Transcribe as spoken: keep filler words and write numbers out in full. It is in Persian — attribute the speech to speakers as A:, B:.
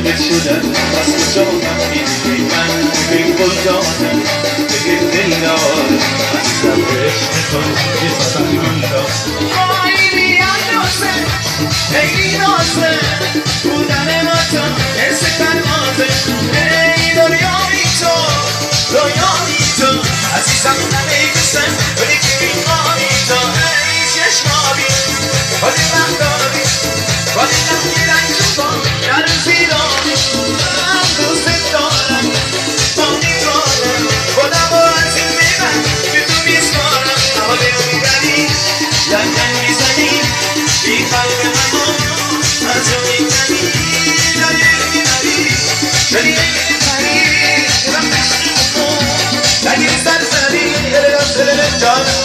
A: خودت شدن از کجا من میدونی من به گلدانم به دل دارم عزیزم عشق تو یه سنگیدم خیلی اندازه خیلی نازه بودن ما تو حس پروازه ای دنیا بی تو دنیا بی تو عزیزم نمیگستم ولی که بیماری تو ای چشمابی ولی وقتابی ولی نمیرن تو با در زیرانی من دوست دارم بانی دارم خودم رو از این میبن که تو میسپارم اما دل میبری لگن میزنی این قلب همون از رو میکنی دلیل میبری دلیل میبری دلم نشتی بکن دلیل سر زدی دلم سر جانم